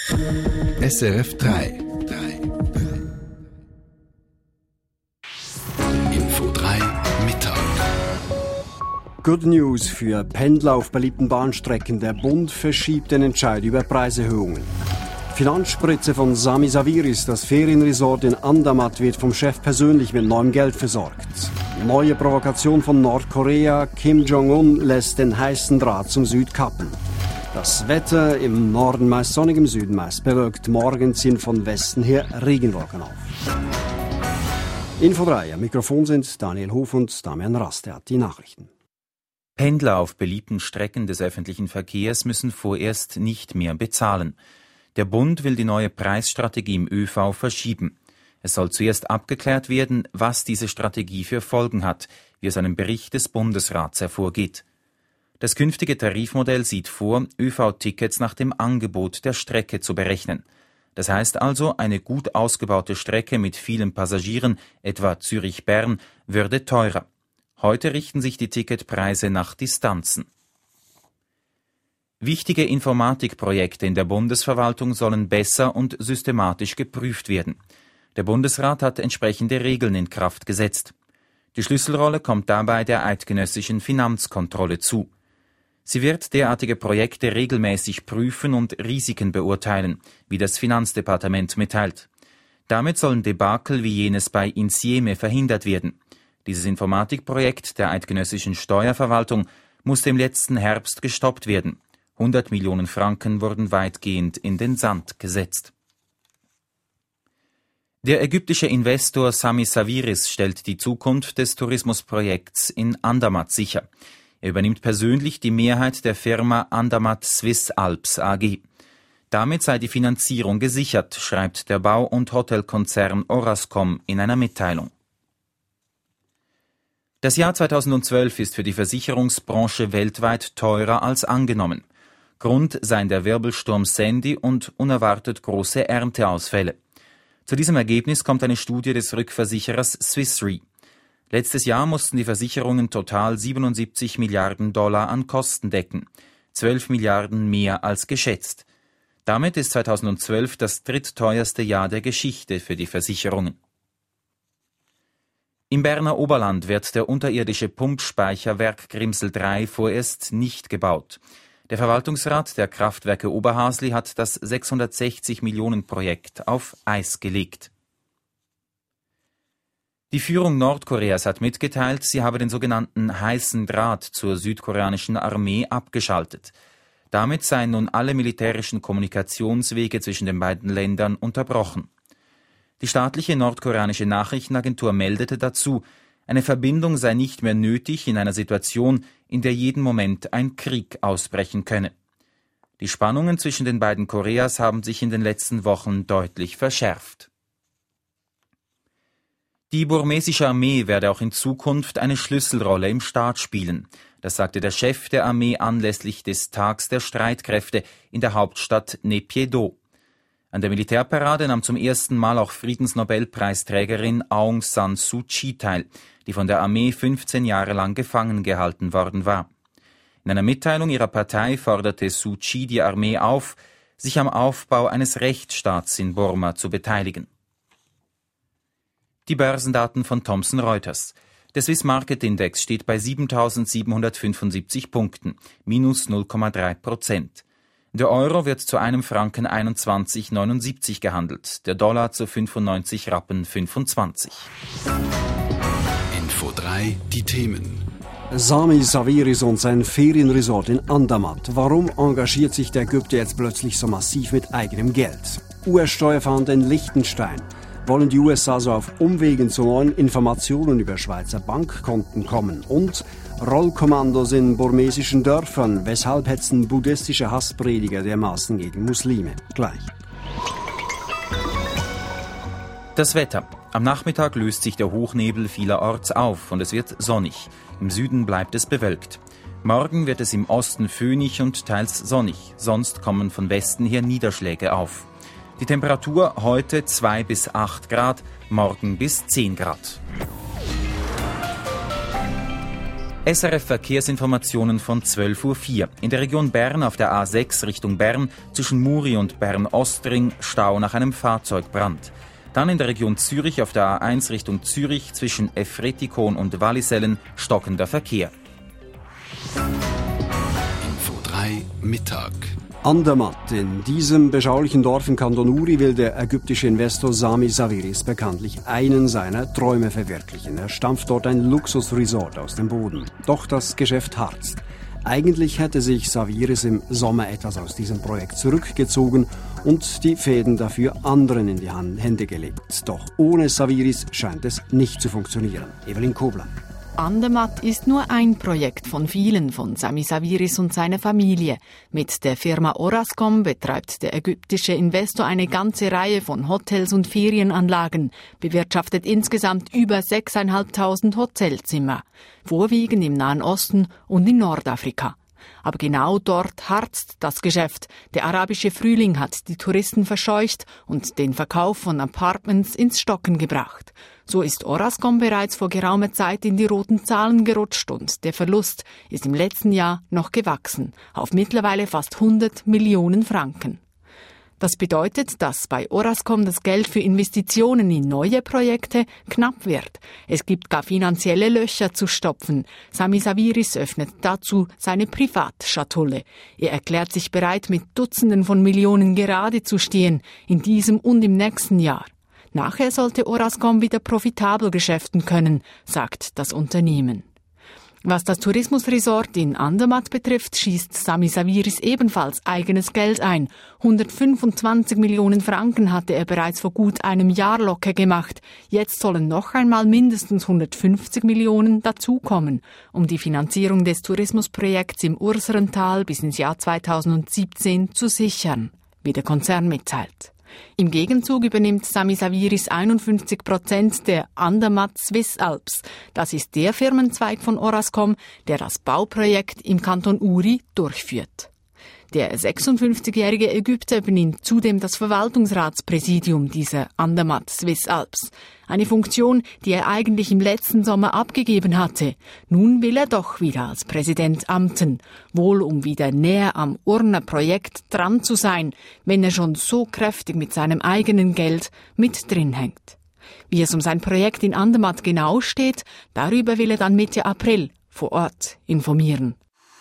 SRF 3. Info 3 Mittag. Good News für Pendler auf beliebten Bahnstrecken. Der Bund verschiebt den Entscheid über Preiserhöhungen. Finanzspritze von Sami Saviris. Das Ferienresort in Andermatt wird vom Chef persönlich mit neuem Geld versorgt. Neue Provokation von Nordkorea. Kim Jong-un lässt den heißen Draht zum Süd kappen. Das Wetter im Norden meist sonnig, im Süden meist bewölkt. Morgen ziehen von Westen her Regenwolken auf. Info 3. Am Mikrofon sind Daniel Hof und Damian Rast. Er hat die Nachrichten. Pendler auf beliebten Strecken des öffentlichen Verkehrs müssen vorerst nicht mehr bezahlen. Der Bund will die neue Preisstrategie im ÖV verschieben. Es soll zuerst abgeklärt werden, was diese Strategie für Folgen hat, wie aus einem Bericht des Bundesrats hervorgeht. Das künftige Tarifmodell sieht vor, ÖV-Tickets nach dem Angebot der Strecke zu berechnen. Das heißt also, eine gut ausgebaute Strecke mit vielen Passagieren, etwa Zürich-Bern, würde teurer. Heute richten sich die Ticketpreise nach Distanzen. Wichtige Informatikprojekte in der Bundesverwaltung sollen besser und systematisch geprüft werden. Der Bundesrat hat entsprechende Regeln in Kraft gesetzt. Die Schlüsselrolle kommt dabei der eidgenössischen Finanzkontrolle zu. Sie wird derartige Projekte regelmäßig prüfen und Risiken beurteilen, wie das Finanzdepartement mitteilt. Damit sollen Debakel wie jenes bei Insieme verhindert werden. Dieses Informatikprojekt der eidgenössischen Steuerverwaltung musste im letzten Herbst gestoppt werden. 100 Millionen Franken wurden weitgehend in den Sand gesetzt. Der ägyptische Investor Sami Saviris stellt die Zukunft des Tourismusprojekts in Andermatt sicher. Er übernimmt persönlich die Mehrheit der Firma Andermatt Swiss Alps AG. Damit sei die Finanzierung gesichert, schreibt der Bau- und Hotelkonzern Orascom in einer Mitteilung. Das Jahr 2012 ist für die Versicherungsbranche weltweit teurer als angenommen. Grund seien der Wirbelsturm Sandy und unerwartet große Ernteausfälle. Zu diesem Ergebnis kommt eine Studie des Rückversicherers Swiss Re. Letztes Jahr mussten die Versicherungen total 77 Milliarden Dollar an Kosten decken, 12 Milliarden mehr als geschätzt. Damit ist 2012 das drittteuerste Jahr der Geschichte für die Versicherungen. Im Berner Oberland wird der unterirdische Pumpspeicherwerk Grimsel 3 vorerst nicht gebaut. Der Verwaltungsrat der Kraftwerke Oberhasli hat das 660 Millionen Projekt auf Eis gelegt. Die Führung Nordkoreas hat mitgeteilt, sie habe den sogenannten heißen Draht zur südkoreanischen Armee abgeschaltet. Damit seien nun alle militärischen Kommunikationswege zwischen den beiden Ländern unterbrochen. Die staatliche nordkoreanische Nachrichtenagentur meldete dazu, eine Verbindung sei nicht mehr nötig in einer Situation, in der jeden Moment ein Krieg ausbrechen könne. Die Spannungen zwischen den beiden Koreas haben sich in den letzten Wochen deutlich verschärft. Die burmesische Armee werde auch in Zukunft eine Schlüsselrolle im Staat spielen. Das sagte der Chef der Armee anlässlich des Tags der Streitkräfte in der Hauptstadt Naypyidaw. An der Militärparade nahm zum ersten Mal auch Friedensnobelpreisträgerin Aung San Suu Kyi teil, die von der Armee 15 Jahre lang gefangen gehalten worden war. In einer Mitteilung ihrer Partei forderte Suu Kyi die Armee auf, sich am Aufbau eines Rechtsstaats in Burma zu beteiligen. Die Börsendaten von Thomson Reuters. Der Swiss Market Index steht bei 7.775 Punkten, minus 0,3%. Der Euro wird zu einem Franken 21,79 gehandelt, der Dollar zu 95 Rappen 25. Info 3, die Themen. Sami Saviris und sein Ferienresort in Andermatt. Warum engagiert sich der Ägypter jetzt plötzlich so massiv mit eigenem Geld? US-Steuerfahnder in Liechtenstein. Wollen die USA so auf Umwegen zu neuen Informationen über Schweizer Bankkonten kommen? Und Rollkommandos in burmesischen Dörfern. Weshalb hetzen buddhistische Hassprediger dermaßen gegen Muslime? Gleich. Das Wetter. Am Nachmittag löst sich der Hochnebel vielerorts auf und es wird sonnig. Im Süden bleibt es bewölkt. Morgen wird es im Osten föhnig und teils sonnig. Sonst kommen von Westen her Niederschläge auf. Die Temperatur heute 2 bis 8 Grad, morgen bis 10 Grad. SRF Verkehrsinformationen von 12.04 Uhr. In der Region Bern auf der A6 Richtung Bern zwischen Muri und Bern-Ostring Stau nach einem Fahrzeugbrand. Dann in der Region Zürich auf der A1 Richtung Zürich zwischen Efretikon und Wallisellen stockender Verkehr. Info 3 Mittag. Andermatt. In diesem beschaulichen Dorf im Kanton Uri will der ägyptische Investor Sami Sawiris bekanntlich einen seiner Träume verwirklichen. Er stampft dort ein Luxusresort aus dem Boden. Doch das Geschäft harzt. Eigentlich hätte sich Sawiris im Sommer etwas aus diesem Projekt zurückgezogen und die Fäden dafür anderen in die Hände gelegt. Doch ohne Sawiris scheint es nicht zu funktionieren. Evelyn Kobler. Andermatt ist nur ein Projekt von vielen von Sami Sawiris und seiner Familie. Mit der Firma Orascom betreibt der ägyptische Investor eine ganze Reihe von Hotels und Ferienanlagen, bewirtschaftet insgesamt über 6.500 Hotelzimmer, vorwiegend im Nahen Osten und in Nordafrika. Aber genau dort harzt das Geschäft. Der arabische Frühling hat die Touristen verscheucht und den Verkauf von Apartments ins Stocken gebracht. So ist Orascom bereits vor geraumer Zeit in die roten Zahlen gerutscht und der Verlust ist im letzten Jahr noch gewachsen, auf mittlerweile fast 100 Millionen Franken. Das bedeutet, dass bei Orascom das Geld für Investitionen in neue Projekte knapp wird. Es gibt gar finanzielle Löcher zu stopfen. Sami Sawiris öffnet dazu seine Privatschatulle. Er erklärt sich bereit, mit Dutzenden von Millionen gerade zu stehen, in diesem und im nächsten Jahr. Nachher sollte Orascom wieder profitabel geschäften können, sagt das Unternehmen. Was das Tourismusresort in Andermatt betrifft, schießt Sami Sawiris ebenfalls eigenes Geld ein. 125 Millionen Franken hatte er bereits vor gut einem Jahr locker gemacht. Jetzt sollen noch einmal mindestens 150 Millionen dazukommen, um die Finanzierung des Tourismusprojekts im Urserental bis ins Jahr 2017 zu sichern, wie der Konzern mitteilt. Im Gegenzug übernimmt Sami Sawiris 51% der Andermatt Swiss Alps. Das ist der Firmenzweig von Orascom, der das Bauprojekt im Kanton Uri durchführt. Der 56-jährige Ägypter übernimmt zudem das Verwaltungsratspräsidium dieser Andermatt Swiss Alps. Eine Funktion, die er eigentlich im letzten Sommer abgegeben hatte. Nun will er doch wieder als Präsident amten, wohl um wieder näher am Urner Projekt dran zu sein, wenn er schon so kräftig mit seinem eigenen Geld mit drin hängt. Wie es um sein Projekt in Andermatt genau steht, darüber will er dann Mitte April vor Ort informieren.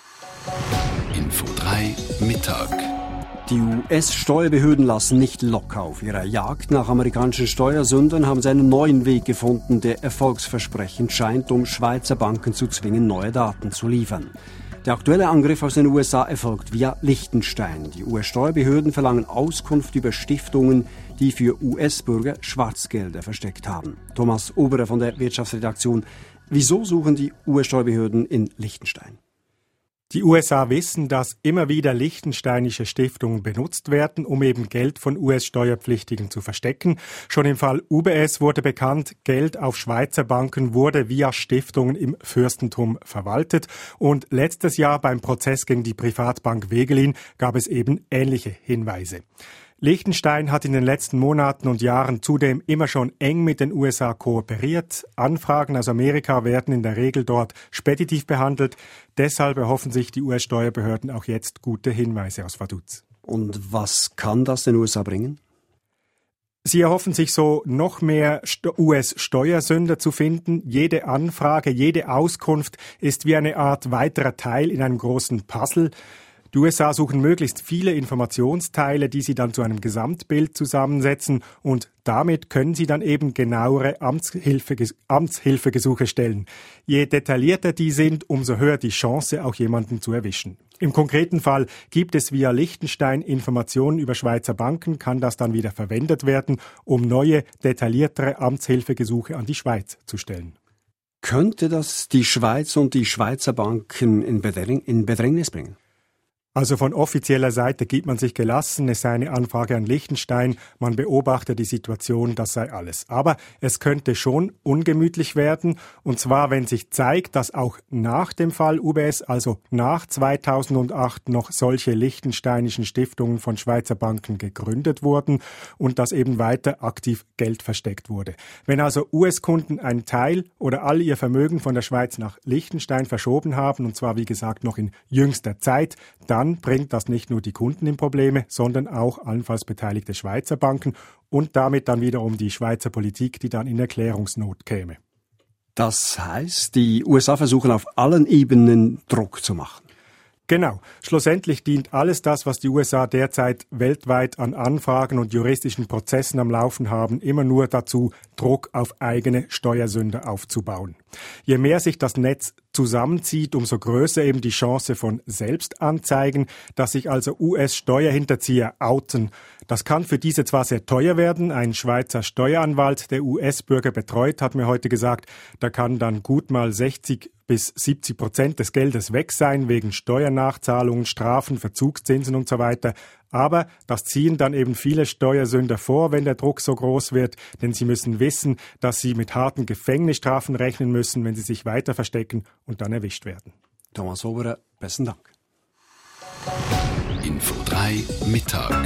Info 3 Mittag. Die US-Steuerbehörden lassen nicht locker auf ihrer Jagd nach amerikanischen Steuersündern, haben sie einen neuen Weg gefunden, der erfolgsversprechend scheint, um Schweizer Banken zu zwingen, neue Daten zu liefern. Der aktuelle Angriff aus den USA erfolgt via Liechtenstein. Die US-Steuerbehörden verlangen Auskunft über Stiftungen, die für US-Bürger Schwarzgelder versteckt haben. Thomas Oberer von der Wirtschaftsredaktion. Wieso suchen die US-Steuerbehörden in Liechtenstein? Die USA wissen, dass immer wieder liechtensteinische Stiftungen benutzt werden, um eben Geld von US-Steuerpflichtigen zu verstecken. Schon im Fall UBS wurde bekannt, Geld auf Schweizer Banken wurde via Stiftungen im Fürstentum verwaltet. Und letztes Jahr beim Prozess gegen die Privatbank Wegelin gab es eben ähnliche Hinweise. Liechtenstein hat in den letzten Monaten und Jahren zudem immer schon eng mit den USA kooperiert. Anfragen aus Amerika werden in der Regel dort speditiv behandelt. Deshalb erhoffen sich die US-Steuerbehörden auch jetzt gute Hinweise aus Vaduz. Und was kann das den USA bringen? Sie erhoffen sich so, noch mehr US-Steuersünder zu finden. Jede Anfrage, jede Auskunft ist wie eine Art weiterer Teil in einem großen Puzzle. Die USA suchen möglichst viele Informationsteile, die sie dann zu einem Gesamtbild zusammensetzen und damit können sie dann eben genauere Amtshilfegesuche stellen. Je detaillierter die sind, umso höher die Chance, auch jemanden zu erwischen. Im konkreten Fall gibt es via Liechtenstein Informationen über Schweizer Banken, kann das dann wieder verwendet werden, um neue, detailliertere Amtshilfegesuche an die Schweiz zu stellen. Könnte das die Schweiz und die Schweizer Banken in Bedrängnis bringen? Also von offizieller Seite gibt man sich gelassen, es sei eine Anfrage an Liechtenstein, man beobachte die Situation, das sei alles. Aber es könnte schon ungemütlich werden, und zwar, wenn sich zeigt, dass auch nach dem Fall UBS, also nach 2008, noch solche liechtensteinischen Stiftungen von Schweizer Banken gegründet wurden und dass eben weiter aktiv Geld versteckt wurde. Wenn also US-Kunden einen Teil oder all ihr Vermögen von der Schweiz nach Liechtenstein verschoben haben, und zwar wie gesagt noch in jüngster Zeit, dann bringt das nicht nur die Kunden in Probleme, sondern auch allenfalls beteiligte Schweizer Banken und damit dann wiederum die Schweizer Politik, die dann in Erklärungsnot käme. Das heißt, die USA versuchen auf allen Ebenen Druck zu machen. Genau. Schlussendlich dient alles das, was die USA derzeit weltweit an Anfragen und juristischen Prozessen am Laufen haben, immer nur dazu, Druck auf eigene Steuersünder aufzubauen. Je mehr sich das Netz zusammenzieht, umso größer eben die Chance von Selbstanzeigen, dass sich also US-Steuerhinterzieher outen. Das kann für diese zwar sehr teuer werden. Ein Schweizer Steueranwalt, der US-Bürger betreut, hat mir heute gesagt, da kann dann gut mal 60-70% des Geldes weg sein, wegen Steuernachzahlungen, Strafen, Verzugszinsen und so weiter. Aber das ziehen dann eben viele Steuersünder vor, wenn der Druck so groß wird, denn sie müssen wissen, dass sie mit harten Gefängnisstrafen rechnen müssen, wenn sie sich weiter verstecken und dann erwischt werden. Thomas Oberer, besten Dank. Info 3 Mittag.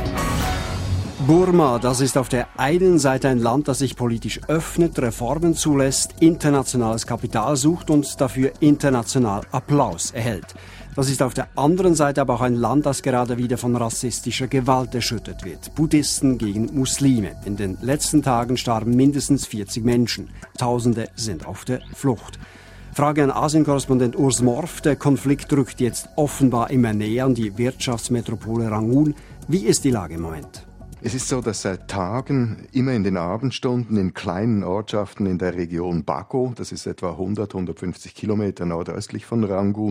Burma, das ist auf der einen Seite ein Land, das sich politisch öffnet, Reformen zulässt, internationales Kapital sucht und dafür international Applaus erhält. Das ist auf der anderen Seite aber auch ein Land, das gerade wieder von rassistischer Gewalt erschüttert wird. Buddhisten gegen Muslime. In den letzten Tagen starben mindestens 40 Menschen. Tausende sind auf der Flucht. Frage an Asien-Korrespondent Urs Morf. Der Konflikt rückt jetzt offenbar immer näher an die Wirtschaftsmetropole Rangoon. Wie ist die Lage im Moment? Es ist so, dass seit Tagen immer in den Abendstunden in kleinen Ortschaften in der Region Bago, das ist etwa 100-150 Kilometer nordöstlich von Rangoon,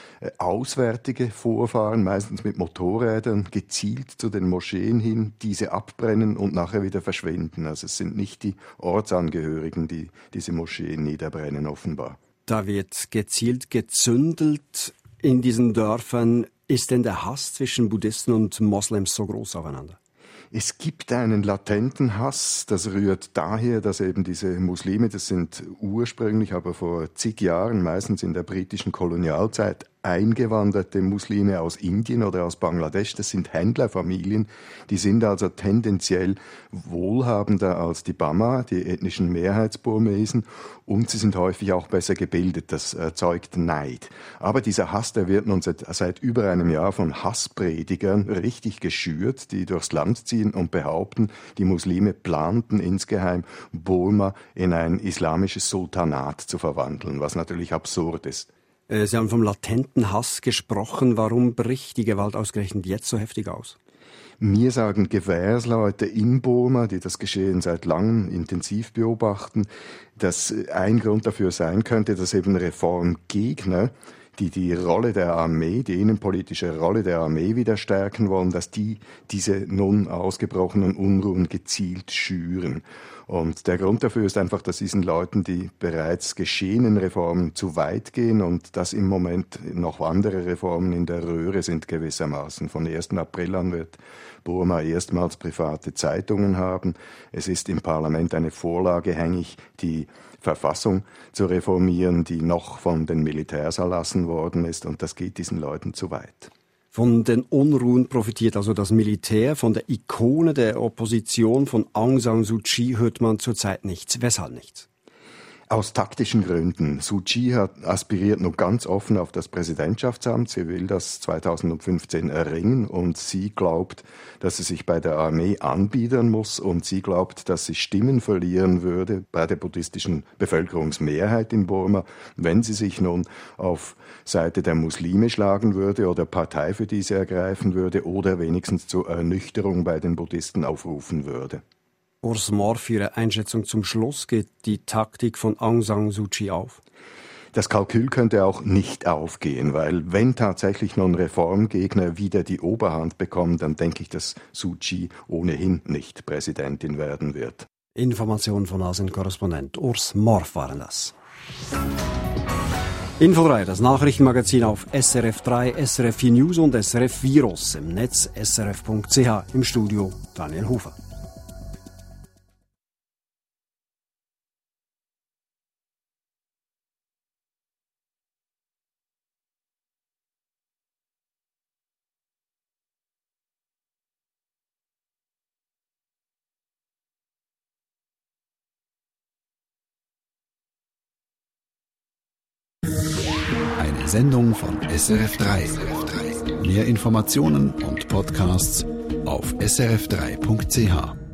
Auswärtige vorfahren, meistens mit Motorrädern, gezielt zu den Moscheen hin, diese abbrennen und nachher wieder verschwinden. Also es sind nicht die Ortsangehörigen, die diese Moscheen niederbrennen, offenbar. Da wird gezielt gezündelt in diesen Dörfern. Ist denn der Hass zwischen Buddhisten und Moslems so groß aufeinander? Es gibt einen latenten Hass, das rührt daher, dass eben diese Muslime, das sind ursprünglich, aber vor zig Jahren, meistens in der britischen Kolonialzeit, eingewanderte Muslime aus Indien oder aus Bangladesch, das sind Händlerfamilien, die sind also tendenziell wohlhabender als die Bama, die ethnischen Mehrheitsburmesen, und sie sind häufig auch besser gebildet, das erzeugt Neid. Aber dieser Hass, der wird nun seit über einem Jahr von Hasspredigern richtig geschürt, die durchs Land ziehen und behaupten, die Muslime planten insgeheim Burma in ein islamisches Sultanat zu verwandeln, was natürlich absurd ist. Sie haben vom latenten Hass gesprochen. Warum bricht die Gewalt ausgerechnet jetzt so heftig aus? Mir sagen Gewährsleute in Burma, die das Geschehen seit langem intensiv beobachten, dass ein Grund dafür sein könnte, dass eben Reformgegner, die Rolle der Armee, die innenpolitische Rolle der Armee wieder stärken wollen, dass die diese nun ausgebrochenen Unruhen gezielt schüren. Und der Grund dafür ist einfach, dass diesen Leuten die bereits geschehenen Reformen zu weit gehen und dass im Moment noch andere Reformen in der Röhre sind gewissermaßen. Von 1. April an wird Burma erstmals private Zeitungen haben. Es ist im Parlament eine Vorlage hängig, die Verfassung zu reformieren, die noch von den Militärs erlassen worden ist, und das geht diesen Leuten zu weit. Von den Unruhen profitiert also das Militär. Von der Ikone der Opposition, von Aung San Suu Kyi, hört man zurzeit nichts. Weshalb nichts? Aus taktischen Gründen. Suu Kyi aspiriert nur ganz offen auf das Präsidentschaftsamt. Sie will das 2015 erringen und sie glaubt, dass sie sich bei der Armee anbiedern muss und sie glaubt, dass sie Stimmen verlieren würde bei der buddhistischen Bevölkerungsmehrheit in Burma, wenn sie sich nun auf Seite der Muslime schlagen würde oder Partei für diese ergreifen würde oder wenigstens zur Ernüchterung bei den Buddhisten aufrufen würde. Urs Morf, Ihre Einschätzung zum Schluss, geht die Taktik von Aung San Suu Kyi auf? Das Kalkül könnte auch nicht aufgehen, weil wenn tatsächlich nun Reformgegner wieder die Oberhand bekommen, dann denke ich, dass Suu Kyi ohnehin nicht Präsidentin werden wird. Informationen von Asien-Korrespondent Urs Morf waren das. Info 3, das Nachrichtenmagazin auf SRF 3, SRF 4 News und SRF Virus. Im Netz srf.ch. Im Studio Daniel Hofer. Eine Sendung von SRF 3. Mehr Informationen und Podcasts auf srf3.ch.